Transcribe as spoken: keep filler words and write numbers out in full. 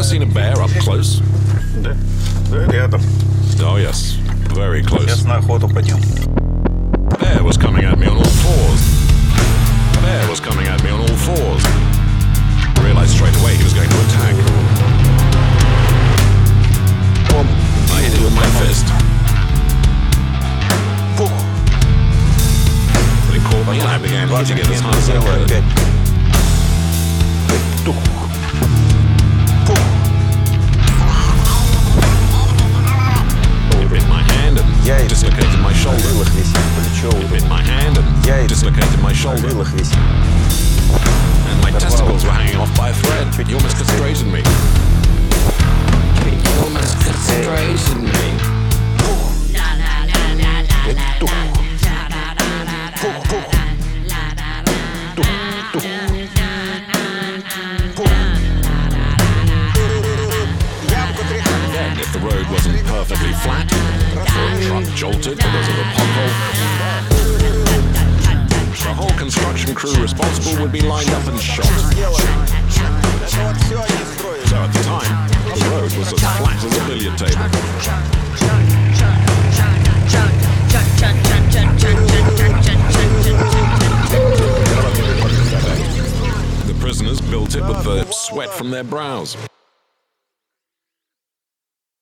ever seen a bear up close? Да, да, рядом. Oh yes, very close. Сейчас на охоту пойдем. Bear was coming at me on all fours. Bear was coming at me on all fours. I realized straight away he was going to attack. I hit it with my fist. But it caught me and I began hitting it as hard as I could. It bit my hand and dislocated my shoulder. It bit my hand and dislocated my shoulder. And my testicles were hanging off by a thread. You almost castrated me. You almost castrated me. And if the road wasn't perfectly flat, or a truck jolted because of a pothole, the whole construction crew responsible would be lined up and shot. So at the time, the road was as flat as a billiard table. The prisoners built it with the sweat from their brows.